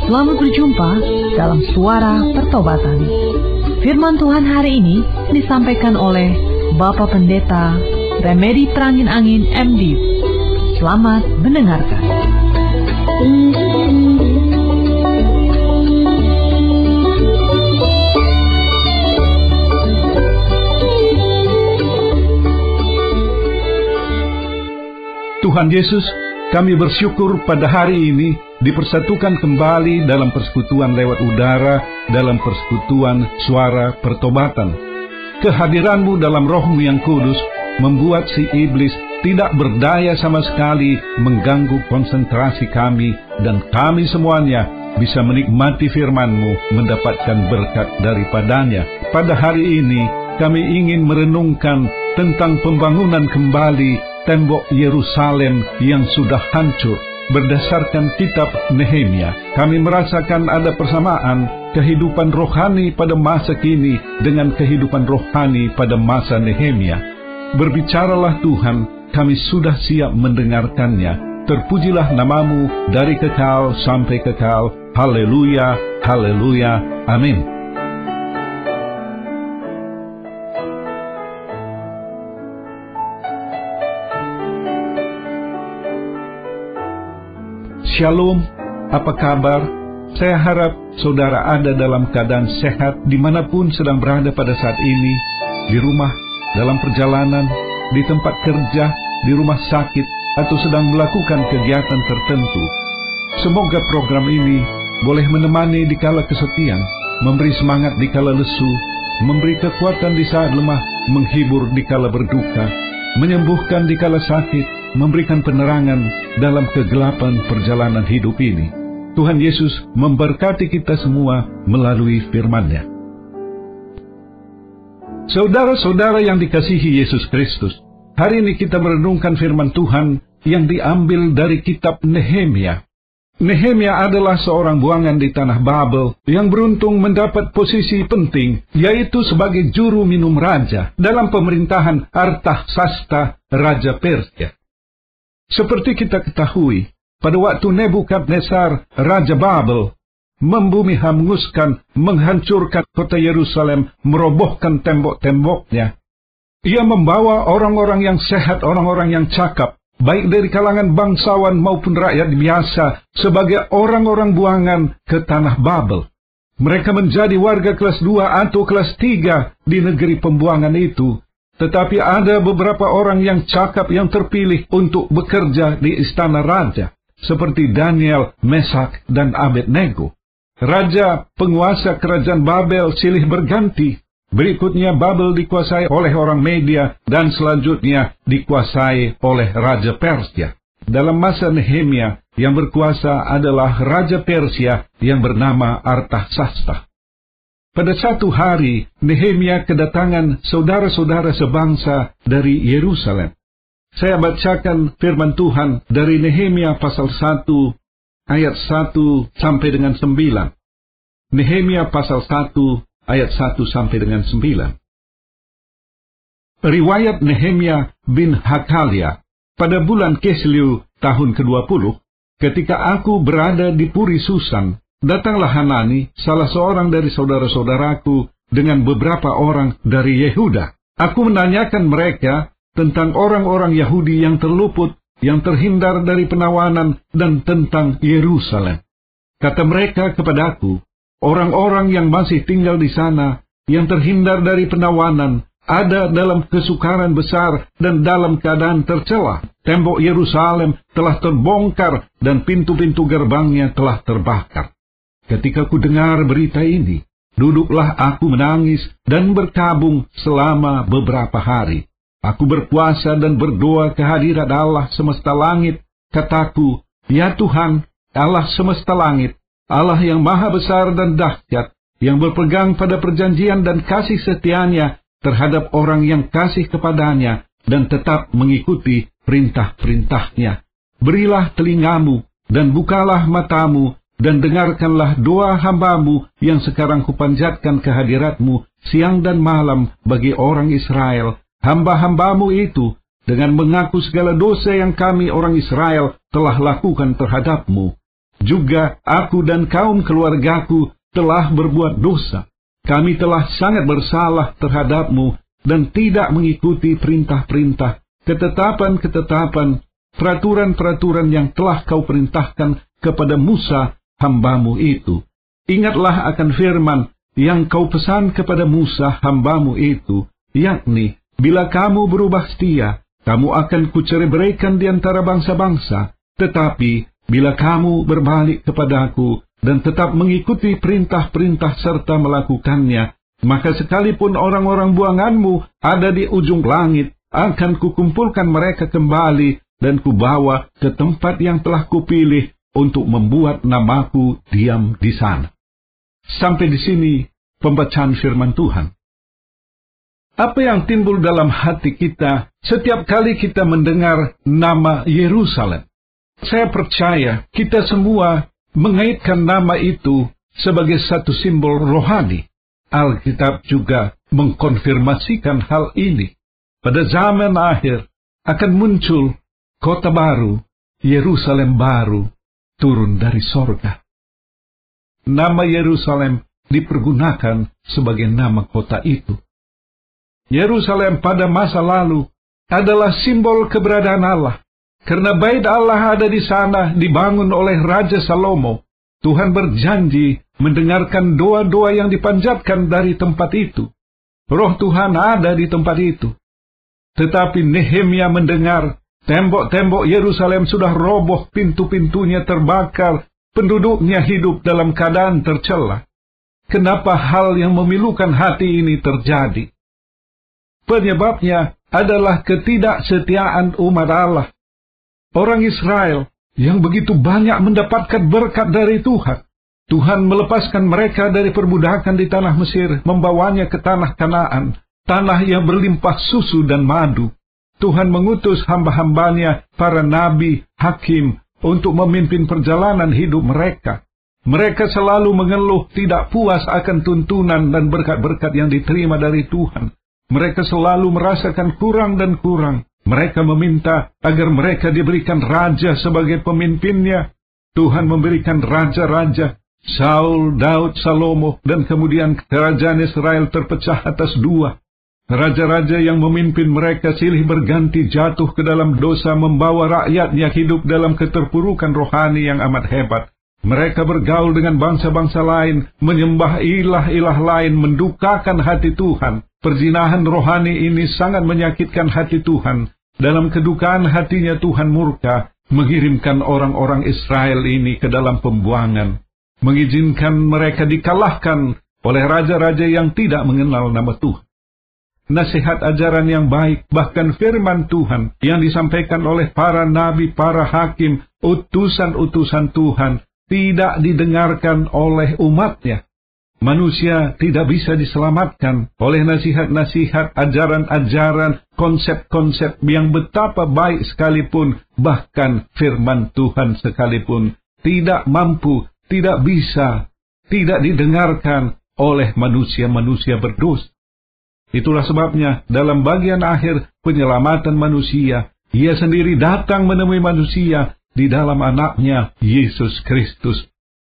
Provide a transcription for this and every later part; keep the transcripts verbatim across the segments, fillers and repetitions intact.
Selamat berjumpa dalam Suara Pertobatan. Firman Tuhan hari ini disampaikan oleh Bapak Pendeta Remedi Terangin Angin M D. Selamat mendengarkan. Tuhan Yesus, kami bersyukur pada hari ini dipersatukan kembali dalam persekutuan lewat udara, dalam persekutuan Suara Pertobatan. Kehadiran-Mu dalam Roh-Mu yang kudus membuat si iblis tidak berdaya sama sekali mengganggu konsentrasi kami, dan kami semuanya bisa menikmati firman-Mu, mendapatkan berkat daripadanya. Pada hari ini kami ingin merenungkan tentang pembangunan kembali tembok Yerusalem yang sudah hancur. Berdasarkan kitab Nehemia, kami merasakan ada persamaan kehidupan rohani pada masa kini dengan kehidupan rohani pada masa Nehemia. Berbicaralah Tuhan, kami sudah siap mendengarkannya. Terpujilah nama-Mu dari kekal sampai kekal. Haleluya, haleluya, amin. Shalom, apa kabar? Saya harap saudara ada dalam keadaan sehat dimanapun sedang berada pada saat ini, di rumah, dalam perjalanan, di tempat kerja, di rumah sakit, atau sedang melakukan kegiatan tertentu. Semoga program ini boleh menemani di kala kesepian, memberi semangat di kala lesu, memberi kekuatan di saat lemah, menghibur di kala berduka, menyembuhkan di kala sakit, memberikan penerangan dalam kegelapan perjalanan hidup ini. Tuhan Yesus memberkati kita semua melalui firman-Nya. Saudara-saudara yang dikasihi Yesus Kristus, hari ini kita merenungkan firman Tuhan yang diambil dari kitab Nehemia. Nehemia adalah seorang buangan di tanah Babel yang beruntung mendapat posisi penting, yaitu sebagai juru minum raja dalam pemerintahan Artasasta, Raja Persia. Seperti kita ketahui, pada waktu Nebukadnezar, Raja Babel, membumi hanguskan, menghancurkan kota Yerusalem, merobohkan tembok-temboknya, ia membawa orang-orang yang sehat, orang-orang yang cakap, baik dari kalangan bangsawan maupun rakyat biasa, sebagai orang-orang buangan ke tanah Babel. Mereka menjadi warga kelas dua atau kelas tiga di negeri pembuangan itu. Tetapi ada beberapa orang yang cakap yang terpilih untuk bekerja di istana raja, seperti Daniel, Mesak, dan Abednego. Raja penguasa kerajaan Babel silih berganti. Berikutnya Babel dikuasai oleh orang Media, dan selanjutnya dikuasai oleh Raja Persia. Dalam masa Nehemia, yang berkuasa adalah Raja Persia yang bernama Artasasta. Pada satu hari, Nehemia kedatangan saudara-saudara sebangsa dari Yerusalem. Saya bacakan firman Tuhan dari Nehemia pasal satu, ayat satu sampai dengan sembilan. Nehemia pasal satu, ayat satu sampai dengan sembilan. Riwayat Nehemia bin Hakalia, pada bulan Kislew tahun kedua puluh, ketika aku berada di Puri Susan, datanglah Hanani, salah seorang dari saudara-saudaraku, dengan beberapa orang dari Yehuda. Aku menanyakan mereka tentang orang-orang Yahudi yang terluput, yang terhindar dari penawanan, dan tentang Yerusalem. Kata mereka kepadaku, orang-orang yang masih tinggal di sana, yang terhindar dari penawanan, ada dalam kesukaran besar dan dalam keadaan tercela. Tembok Yerusalem telah terbongkar dan pintu-pintu gerbangnya telah terbakar. Ketika ku dengar berita ini, duduklah aku menangis dan berkabung selama beberapa hari. Aku berpuasa dan berdoa kehadirat Allah semesta langit. Kataku, ya Tuhan, Allah semesta langit, Allah yang maha besar dan dahsyat, yang berpegang pada perjanjian dan kasih setianya terhadap orang yang kasih kepadanya dan tetap mengikuti perintah-perintahnya. Berilah telingamu dan bukalah matamu, dan dengarkanlah doa hamba-Mu yang sekarang kupanjatkan kehadirat-Mu siang dan malam bagi orang Israel. Hamba-hamba-Mu itu dengan mengaku segala dosa yang kami orang Israel telah lakukan terhadap-Mu. juga aku dan kaum keluargaku telah berbuat dosa. Kami telah sangat bersalah terhadap-Mu dan tidak mengikuti perintah-perintah, ketetapan-ketetapan, peraturan-peraturan yang telah Kau perintahkan kepada Musa, hamba-Mu itu. Ingatlah akan firman yang Kau pesan kepada Musa, hamba-Mu itu, yakni, bila kamu berubah setia, kamu akan kucerai-beraikan di antara bangsa-bangsa. Tetapi, bila kamu berbalik kepadaku dan tetap mengikuti perintah-perintah serta melakukannya, maka sekalipun orang-orang buanganmu ada di ujung langit, akan kukumpulkan mereka kembali dan kubawa ke tempat yang telah kupilih untuk membuat namaku diam di sana. Sampai di sini pembacaan firman Tuhan. Apa yang timbul dalam hati kita setiap kali kita mendengar nama Yerusalem? Saya percaya kita semua mengaitkan nama itu sebagai satu simbol rohani. Alkitab juga mengkonfirmasikan hal ini. Pada zaman akhir akan muncul kota baru, Yerusalem baru, turun dari sorga. Nama Yerusalem dipergunakan sebagai nama kota itu. Yerusalem pada masa lalu adalah simbol keberadaan Allah. Karena bait Allah ada di sana dibangun oleh Raja Salomo, Tuhan berjanji mendengarkan doa-doa yang dipanjatkan dari tempat itu. Roh Tuhan ada di tempat itu. Tetapi Nehemia mendengar tembok-tembok Yerusalem sudah roboh, pintu-pintunya terbakar, penduduknya hidup dalam keadaan tercela. Kenapa hal yang memilukan hati ini terjadi? Penyebabnya adalah ketidaksetiaan umat Allah. Orang Israel yang begitu banyak mendapatkan berkat dari Tuhan. Tuhan melepaskan mereka dari perbudakan di tanah Mesir, membawanya ke tanah Kanaan, tanah yang berlimpah susu dan madu. Tuhan mengutus hamba-hambanya, para nabi, hakim, untuk memimpin perjalanan hidup mereka. Mereka selalu mengeluh tidak puas akan tuntunan dan berkat-berkat yang diterima dari Tuhan. Mereka selalu merasakan kurang dan kurang. Mereka meminta agar mereka diberikan raja sebagai pemimpinnya. Tuhan memberikan raja-raja, Saul, Daud, Salomo, dan kemudian kerajaan Israel terpecah atas dua. Raja-raja yang memimpin mereka silih berganti jatuh ke dalam dosa, membawa rakyatnya hidup dalam keterpurukan rohani yang amat hebat. Mereka bergaul dengan bangsa-bangsa lain, menyembah ilah-ilah lain, mendukakan hati Tuhan. Perzinahan rohani ini sangat menyakitkan hati Tuhan. Dalam kedukaan hatinya Tuhan murka, mengirimkan orang-orang Israel ini ke dalam pembuangan, mengizinkan mereka dikalahkan oleh raja-raja yang tidak mengenal nama Tuhan. Nasihat ajaran yang baik, bahkan firman Tuhan yang disampaikan oleh para nabi, para hakim, utusan-utusan Tuhan, tidak didengarkan oleh umatnya. Manusia tidak bisa diselamatkan oleh nasihat-nasihat, ajaran-ajaran, konsep-konsep yang betapa baik sekalipun, bahkan firman Tuhan sekalipun, tidak mampu, tidak bisa, tidak didengarkan oleh manusia-manusia berdosa. Itulah sebabnya dalam bagian akhir penyelamatan manusia, Ia sendiri datang menemui manusia di dalam anaknya Yesus Kristus.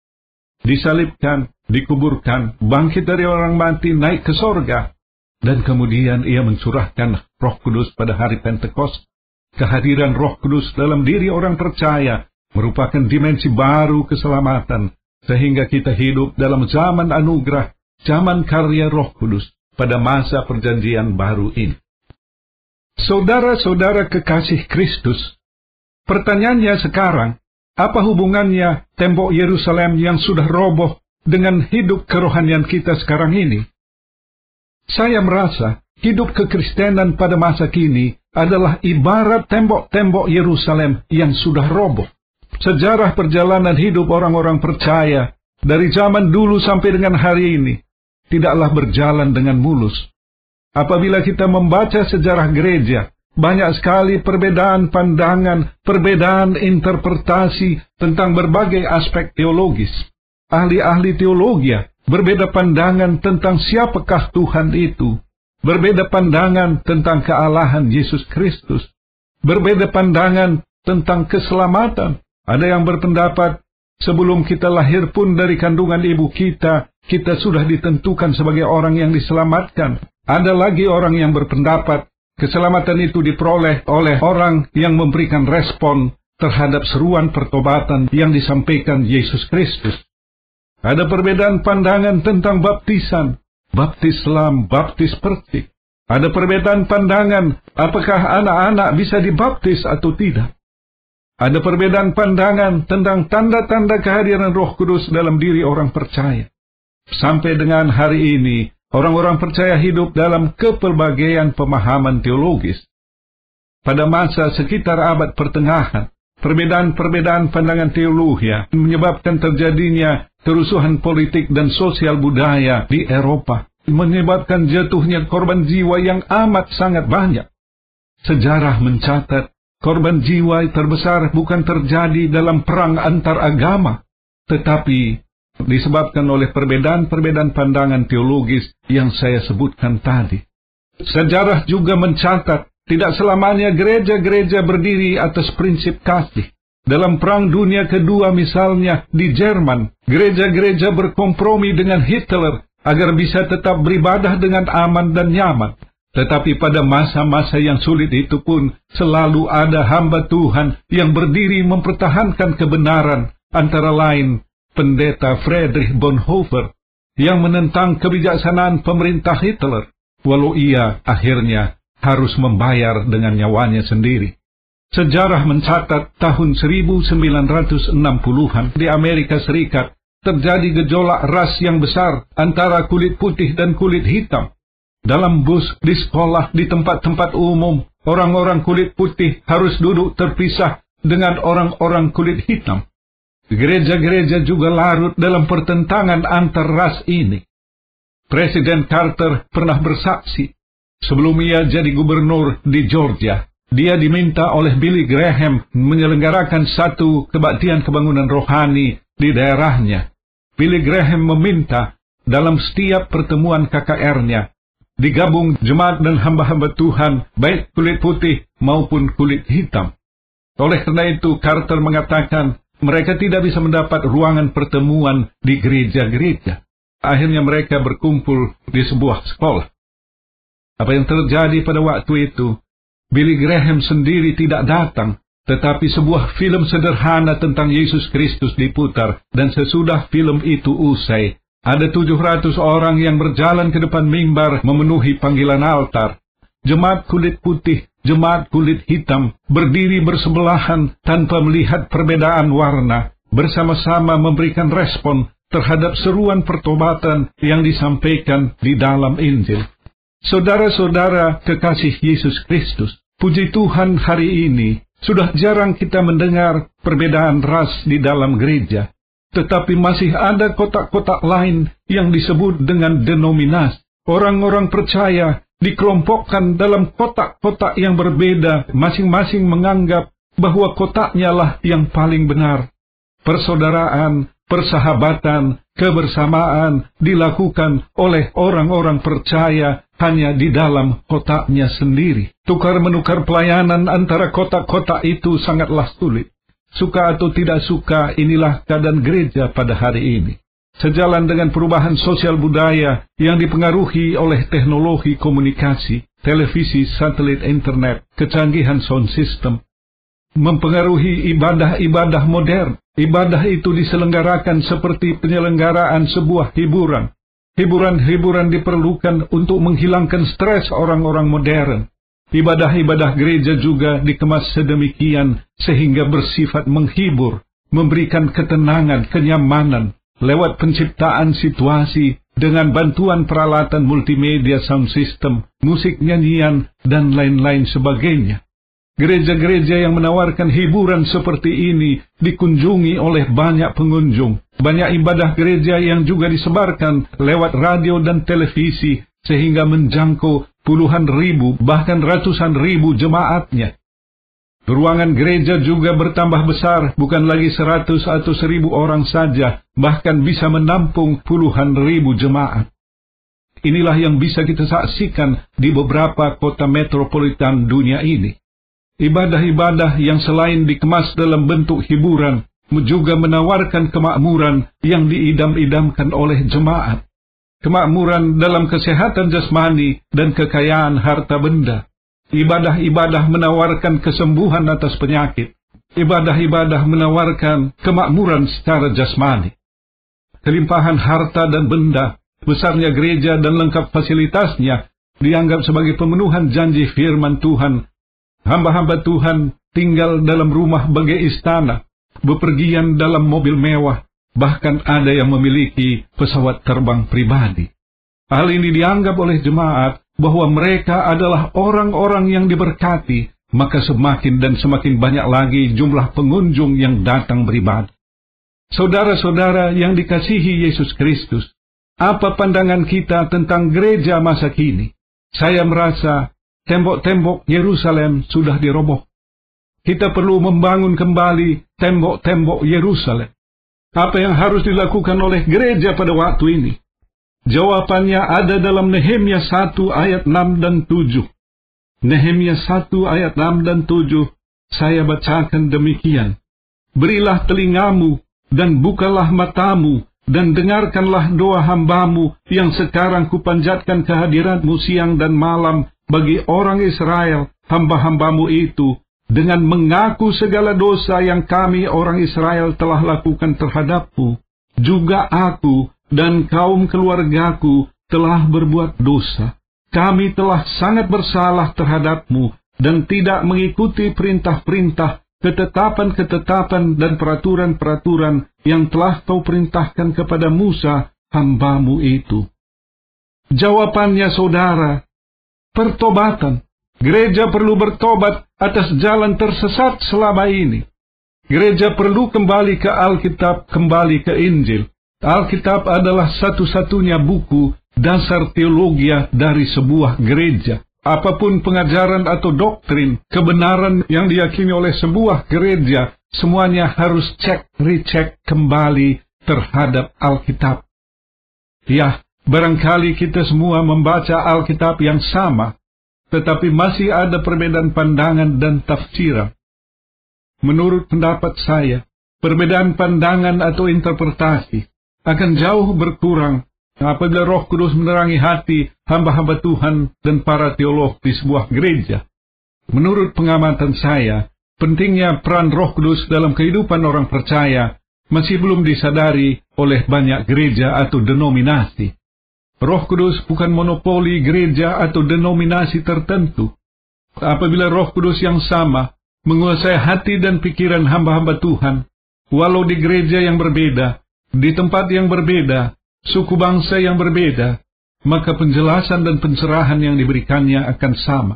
Disalibkan, dikuburkan, bangkit dari orang mati, naik ke sorga, dan kemudian Ia mencurahkan Roh Kudus pada hari Pentekost. Kehadiran Roh Kudus dalam diri orang percaya merupakan dimensi baru keselamatan, sehingga kita hidup dalam zaman anugerah, zaman karya Roh Kudus pada masa perjanjian baru ini. Saudara-saudara kekasih Kristus, pertanyaannya sekarang, apa hubungannya tembok Yerusalem yang sudah roboh dengan hidup kerohanian kita sekarang ini? Saya merasa hidup kekristenan pada masa kini adalah ibarat tembok-tembok Yerusalem yang sudah roboh. Sejarah perjalanan hidup orang-orang percaya dari zaman dulu sampai dengan hari ini tidaklah berjalan dengan mulus. Apabila kita membaca sejarah gereja, banyak sekali perbedaan pandangan, perbedaan interpretasi tentang berbagai aspek teologis. Ahli-ahli teologi berbeda pandangan tentang siapakah Tuhan itu. Berbeda pandangan tentang kealahan Yesus Kristus. Berbeda pandangan tentang keselamatan. Ada yang berpendapat Sebelum kita lahir pun dari kandungan ibu kita, kita sudah ditentukan sebagai orang yang diselamatkan. Ada lagi orang yang berpendapat keselamatan itu diperoleh oleh orang yang memberikan respon terhadap seruan pertobatan yang disampaikan Yesus Kristus. Ada perbedaan pandangan tentang baptisan, baptis selam, baptis percik. Ada perbedaan pandangan apakah anak-anak bisa dibaptis atau tidak. Ada perbedaan pandangan tentang tanda-tanda kehadiran Roh Kudus dalam diri orang percaya. Sampai dengan hari ini, orang-orang percaya hidup dalam kepelbagaian pemahaman teologis. Pada masa sekitar abad pertengahan, perbedaan-perbedaan pandangan teologi menyebabkan terjadinya kerusuhan politik dan sosial budaya di Eropa, menyebabkan jatuhnya korban jiwa yang amat sangat banyak. Sejarah mencatat, korban jiwa terbesar bukan terjadi dalam perang antar agama, tetapi disebabkan oleh perbedaan-perbedaan pandangan teologis yang saya sebutkan tadi. Sejarah juga mencatat, tidak selamanya gereja-gereja berdiri atas prinsip kasih. Dalam Perang Dunia Kedua misalnya, di Jerman, gereja-gereja berkompromi dengan Hitler agar bisa tetap beribadah dengan aman dan nyaman. Tetapi pada masa-masa yang sulit itu pun, selalu ada hamba Tuhan yang berdiri mempertahankan kebenaran, antara lain Pendeta Friedrich Bonhoeffer, yang menentang kebijaksanaan pemerintah Hitler, walau ia akhirnya harus membayar dengan nyawanya sendiri. Sejarah mencatat tahun seribu sembilan ratus enam puluhan di Amerika Serikat, terjadi gejolak ras yang besar antara kulit putih dan kulit hitam. Dalam bus, di sekolah, di tempat-tempat umum, orang-orang kulit putih harus duduk terpisah dengan orang-orang kulit hitam. Gereja-gereja juga larut dalam pertentangan antar ras ini. Presiden Carter pernah bersaksi, sebelum ia jadi gubernur di Georgia, dia diminta oleh Billy Graham menyelenggarakan satu kebaktian kebangunan rohani di daerahnya. Billy Graham meminta dalam setiap pertemuan K K R-nya, digabung jemaat dan hamba-hamba Tuhan, baik kulit putih maupun kulit hitam. Oleh karena itu, Carter mengatakan mereka tidak bisa mendapat ruangan pertemuan di gereja-gereja. Akhirnya mereka berkumpul di sebuah sekolah. Apa yang terjadi pada waktu itu? Billy Graham sendiri tidak datang, tetapi sebuah film sederhana tentang Yesus Kristus diputar, dan sesudah film itu usai, ada tujuh ratus orang yang berjalan ke depan mimbar memenuhi panggilan altar. Jemaat kulit putih, jemaat kulit hitam, berdiri bersebelahan tanpa melihat perbedaan warna, bersama-sama memberikan respon terhadap seruan pertobatan yang disampaikan di dalam Injil. Saudara-saudara kekasih Yesus Kristus, puji Tuhan hari ini, sudah jarang kita mendengar perbedaan ras di dalam gereja. Tetapi masih ada kotak-kotak lain yang disebut dengan denominasi. Orang-orang percaya dikelompokkan dalam kotak-kotak yang berbeda, masing-masing menganggap bahwa kotaknya lah yang paling benar. Persaudaraan, persahabatan, kebersamaan dilakukan oleh orang-orang percaya hanya di dalam kotaknya sendiri. Tukar-menukar pelayanan antara kotak-kotak itu sangatlah sulit. Suka atau tidak suka, inilah keadaan gereja pada hari ini. Sejalan dengan perubahan sosial budaya yang dipengaruhi oleh teknologi komunikasi, televisi, satelit, internet, kecanggihan sound system, mempengaruhi ibadah-ibadah modern. Ibadah itu diselenggarakan seperti penyelenggaraan sebuah hiburan. Hiburan-hiburan diperlukan untuk menghilangkan stres orang-orang modern. Ibadah-ibadah gereja juga dikemas sedemikian sehingga bersifat menghibur, memberikan ketenangan, kenyamanan, lewat penciptaan situasi dengan bantuan peralatan multimedia, sound system, musik nyanyian, dan lain-lain sebagainya. Gereja-gereja yang menawarkan hiburan seperti ini dikunjungi oleh banyak pengunjung. Banyak ibadah gereja yang juga disebarkan lewat radio dan televisi sehingga menjangkau puluhan ribu, bahkan ratusan ribu jemaatnya. Ruangan gereja juga bertambah besar, bukan lagi seratus atau seribu orang saja, bahkan bisa menampung puluhan ribu jemaat. Inilah yang bisa kita saksikan di beberapa kota metropolitan dunia ini. Ibadah-ibadah yang selain dikemas dalam bentuk hiburan, juga menawarkan kemakmuran yang diidam-idamkan oleh jemaat. Kemakmuran dalam kesehatan jasmani dan kekayaan harta benda. Ibadah-ibadah menawarkan kesembuhan atas penyakit. Ibadah-ibadah menawarkan kemakmuran secara jasmani. Kelimpahan harta dan benda, besarnya gereja dan lengkap fasilitasnya dianggap sebagai pemenuhan janji firman Tuhan. Hamba-hamba Tuhan tinggal dalam rumah bagai istana, bepergian dalam mobil mewah, bahkan ada yang memiliki pesawat terbang pribadi. Hal ini dianggap oleh jemaat bahwa mereka adalah orang-orang yang diberkati, maka semakin dan semakin banyak lagi jumlah pengunjung yang datang beribadah. Saudara-saudara yang dikasihi Yesus Kristus, apa pandangan kita tentang gereja masa kini? Saya merasa tembok-tembok Yerusalem sudah diroboh. Kita perlu membangun kembali tembok-tembok Yerusalem. Apa yang harus dilakukan oleh gereja pada waktu ini? Jawabannya ada dalam Nehemia satu ayat enam dan tujuh. Nehemia satu ayat enam dan tujuh, saya bacakan demikian. Berilah telingamu dan bukalah matamu, dan dengarkanlah doa hambamu yang sekarang kupanjatkan kehadiratmu siang dan malam bagi orang Israel, hamba-hambamu itu, dengan mengaku segala dosa yang kami orang Israel telah lakukan terhadapmu. Juga aku dan kaum keluargaku telah berbuat dosa. Kami telah sangat bersalah terhadapmu dan tidak mengikuti perintah-perintah, ketetapan-ketetapan dan peraturan-peraturan yang telah kau perintahkan kepada Musa, hambamu itu. Jawabannya, saudara, pertobatan. Gereja perlu bertobat atas jalan tersesat selama ini. Gereja perlu kembali ke Alkitab, kembali ke Injil. Alkitab adalah satu-satunya buku dasar teologi dari sebuah gereja. Apapun pengajaran atau doktrin, kebenaran yang diyakini oleh sebuah gereja, semuanya harus cek, recek kembali terhadap Alkitab. Ya, barangkali kita semua membaca Alkitab yang sama, tetapi masih ada perbedaan pandangan dan tafsiran. Menurut pendapat saya, perbedaan pandangan atau interpretasi akan jauh berkurang apabila Roh Kudus menerangi hati hamba-hamba Tuhan dan para teolog di sebuah gereja. Menurut pengamatan saya, pentingnya peran Roh Kudus dalam kehidupan orang percaya masih belum disadari oleh banyak gereja atau denominasi. Roh Kudus bukan monopoli gereja atau denominasi tertentu. Apabila Roh Kudus yang sama menguasai hati dan pikiran hamba-hamba Tuhan, walau di gereja yang berbeda, di tempat yang berbeda, suku bangsa yang berbeda, maka penjelasan dan pencerahan yang diberikannya akan sama.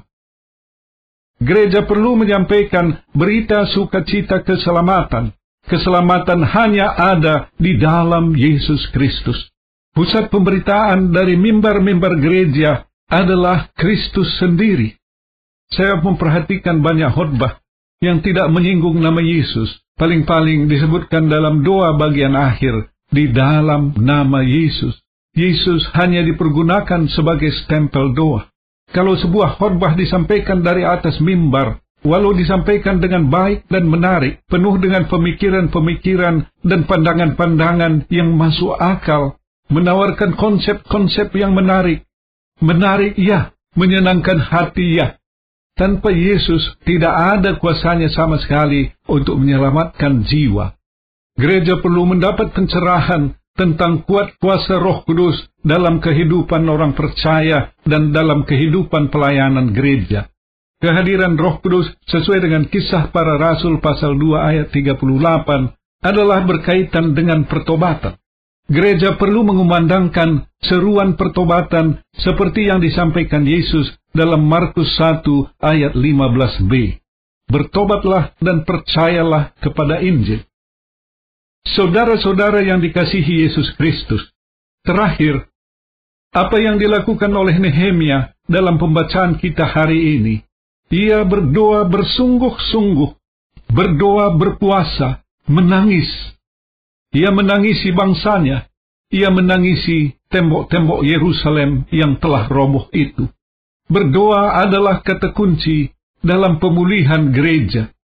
Gereja perlu menyampaikan berita sukacita keselamatan. Keselamatan hanya ada di dalam Yesus Kristus. Pusat pemberitaan dari mimbar-mimbar gereja adalah Kristus sendiri. Saya memperhatikan banyak khotbah yang tidak menyinggung nama Yesus. Paling-paling disebutkan dalam doa bagian akhir, di dalam nama Yesus. Yesus hanya dipergunakan sebagai stempel doa. Kalau sebuah khotbah disampaikan dari atas mimbar, walau disampaikan dengan baik dan menarik, penuh dengan pemikiran-pemikiran dan pandangan-pandangan yang masuk akal, menawarkan konsep-konsep yang menarik. Menarik, ya, menyenangkan hati, ya. Tanpa Yesus, tidak ada kuasanya sama sekali untuk menyelamatkan jiwa. Gereja perlu mendapat pencerahan tentang kuat kuasa Roh Kudus dalam kehidupan orang percaya dan dalam kehidupan pelayanan gereja. Kehadiran Roh Kudus sesuai dengan Kisah Para Rasul pasal dua ayat tiga puluh delapan adalah berkaitan dengan pertobatan. Gereja perlu mengumandangkan seruan pertobatan seperti yang disampaikan Yesus dalam Markus satu ayat lima belas b. Bertobatlah dan percayalah kepada Injil. Saudara-saudara yang dikasihi Yesus Kristus, terakhir, apa yang dilakukan oleh Nehemia dalam pembacaan kita hari ini? Ia berdoa bersungguh-sungguh, berdoa berpuasa, menangis. Ia menangisi bangsanya, ia menangisi tembok-tembok Yerusalem yang telah roboh itu. Berdoa adalah kata kunci dalam pemulihan gereja.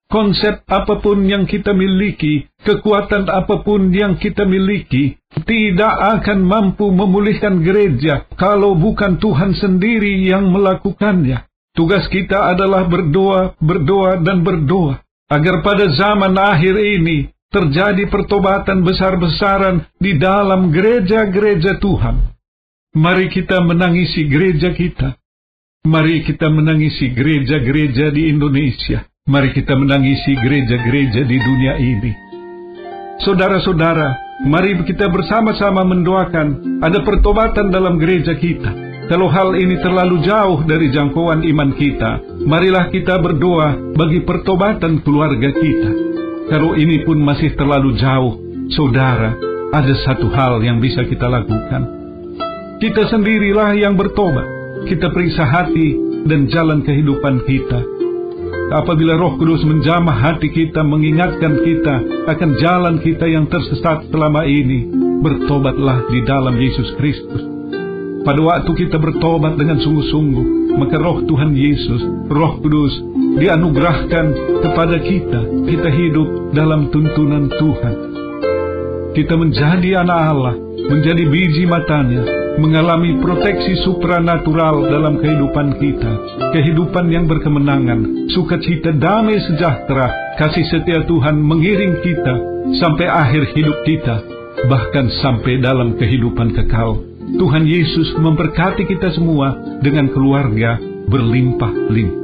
konsep apapun yang kita miliki, kekuatan apapun yang kita miliki, tidak akan mampu memulihkan gereja kalau bukan Tuhan sendiri yang melakukannya. Tugas kita adalah berdoa, berdoa, dan berdoa, agar pada zaman akhir ini terjadi pertobatan besar-besaran di dalam gereja-gereja Tuhan. Mari kita menangisi gereja kita. Mari kita menangisi gereja-gereja di Indonesia. Mari kita menangisi gereja-gereja di dunia ini. Saudara-saudara, mari kita bersama-sama mendoakan ada pertobatan dalam gereja kita. Kalau hal ini terlalu jauh dari jangkauan iman kita, marilah kita berdoa bagi pertobatan keluarga kita. Kalau ini pun masih terlalu jauh, saudara, ada satu hal yang bisa kita lakukan. Kita sendirilah yang bertobat. Kita periksa hati dan jalan kehidupan kita. Apabila Roh Kudus menjamah hati kita, mengingatkan kita akan jalan kita yang tersesat selama ini, bertobatlah di dalam Yesus Kristus. Pada waktu kita bertobat dengan sungguh-sungguh, maka Roh Tuhan Yesus, Roh Kudus, dianugerahkan kepada kita. Kita hidup dalam tuntunan Tuhan. Kita menjadi anak Allah, menjadi biji matanya, mengalami proteksi supranatural dalam kehidupan kita. Kehidupan yang berkemenangan, sukacita, damai sejahtera, kasih setia Tuhan mengiring kita sampai akhir hidup kita, bahkan sampai dalam kehidupan kekal. Tuhan Yesus memberkati kita semua dengan keluarga berlimpah-limpah.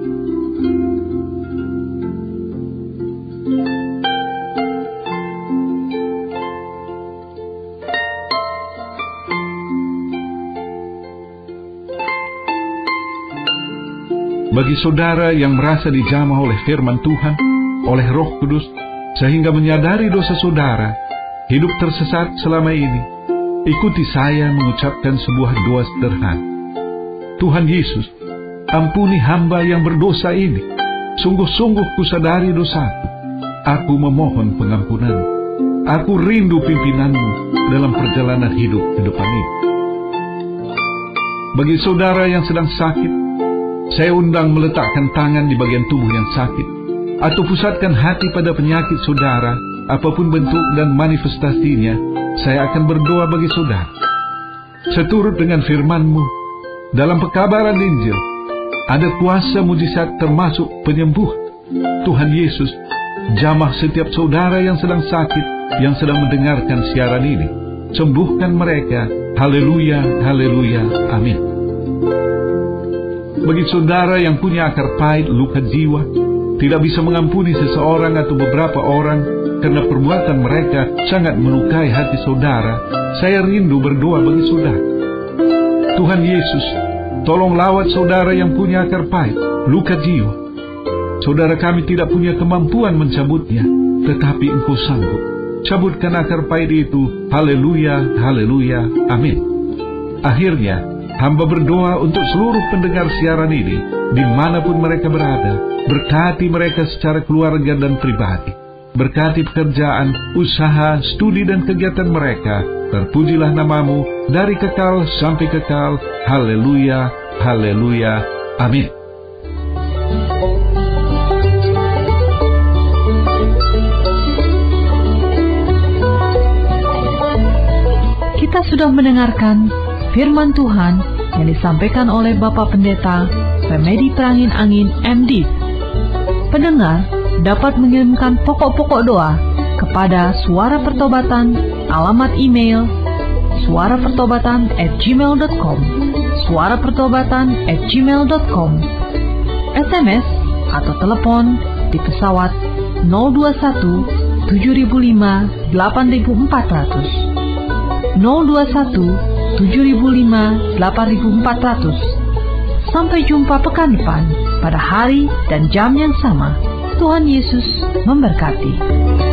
Bagi saudara yang merasa dijamah oleh firman Tuhan, oleh Roh Kudus, sehingga menyadari dosa saudara, hidup tersesat selama ini, ikuti saya mengucapkan sebuah doa sederhana. Tuhan Yesus, ampuni hamba yang berdosa ini. Sungguh-sungguh kusadari dosaku. Aku memohon pengampunan. Aku rindu pimpinanmu dalam perjalanan hidup ke depan ini. Bagi saudara yang sedang sakit, saya undang meletakkan tangan di bagian tubuh yang sakit, atau pusatkan hati pada penyakit saudara, apapun bentuk dan manifestasinya. Saya akan berdoa bagi saudara. Seturut dengan firman-Mu, dalam pekabaran Injil, ada kuasa mujizat termasuk penyembuhan. Tuhan Yesus, jamah setiap saudara yang sedang sakit, yang sedang mendengarkan siaran ini. Sembuhkan mereka. Haleluya, haleluya, amin. Bagi saudara yang punya akar pahit, luka jiwa, tidak bisa mengampuni seseorang atau beberapa orang karena perbuatan mereka sangat melukai hati saudara, saya rindu berdoa bagi saudara. Tuhan Yesus, tolong lawat saudara yang punya akar pahit, luka jiwa. Saudara kami tidak punya kemampuan mencabutnya, tetapi Engkau sanggup. Cabutkan akar pahit itu. Haleluya, haleluya, amin. Akhirnya, hamba berdoa untuk seluruh pendengar siaran ini, dimanapun mereka berada. Berkati mereka secara keluarga dan pribadi. Berkati pekerjaan, usaha, studi dan kegiatan mereka. Terpujilah nama-Mu dari kekal sampai kekal. Haleluya, haleluya, amin. Kita sudah mendengarkan firman Tuhan yang disampaikan oleh Bapak Pendeta Remedi Prangin Angin M D. Pendengar dapat mengirimkan pokok-pokok doa kepada Suara Pertobatan, alamat email suara pertobatan at gmail dot com, suara pertobatan at gmail dot com, S M S atau telepon di pesawat nol dua satu tujuh nol lima delapan empat zero zero, nol dua satu tujuh nol lima delapan empat zero zero. Sampai jumpa pekan depan pada hari dan jam yang sama. Tuhan Yesus memberkati.